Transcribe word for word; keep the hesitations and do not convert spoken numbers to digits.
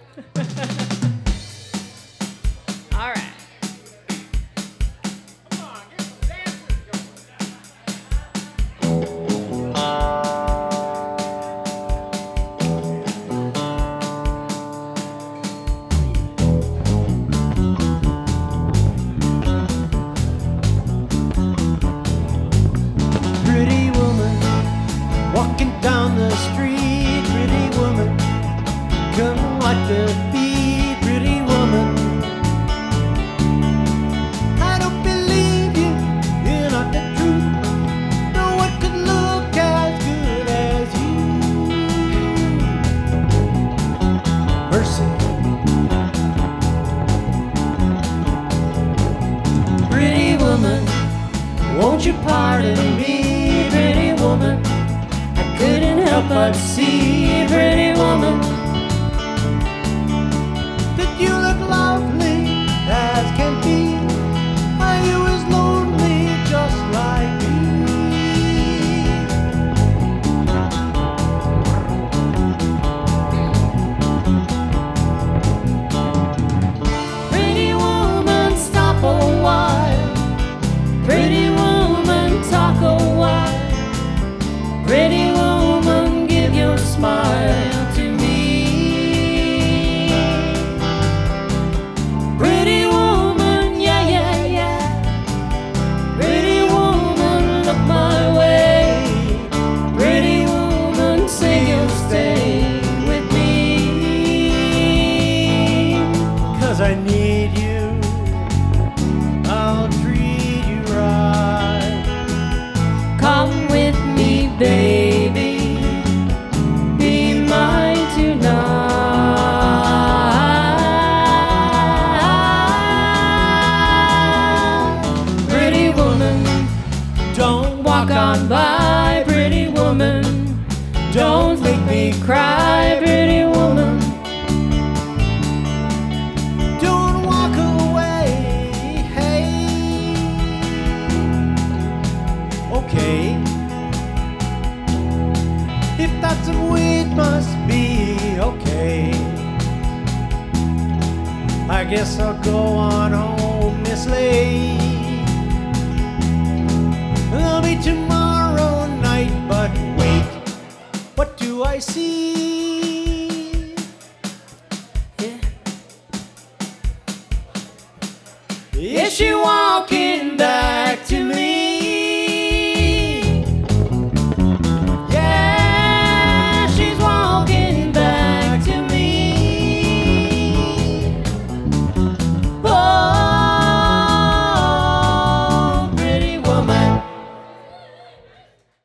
All right. Come on, get some dancers going. Pretty woman walking down the street. Pretty woman, come like the beat. Pretty woman, I don't believe you. You're not the truth. No one could look as good as you. Mercy. Pretty woman, won't you pardon me, pretty woman? I couldn't help but see, pretty woman, that you look lovely as can be. Are you as lonely just like me? Pretty woman, stop a while. Pretty woman, talk a while. Pretty woman, give your smile to me. Pretty woman, yeah, yeah, yeah. Pretty woman, look my way. Pretty woman, say you'll stay with me. 'Cause I need you, I'll treat you right. Come with me, baby, be mine tonight. Pretty woman, don't walk on by. Pretty woman, don't make me cry. Pretty woman, don't walk away. Hey, okay. If that's the way it must be, okay. I guess I'll go on home, Miss Lane. It'll be tomorrow night, but wait, what do I see? Yeah. Is she walking back to me?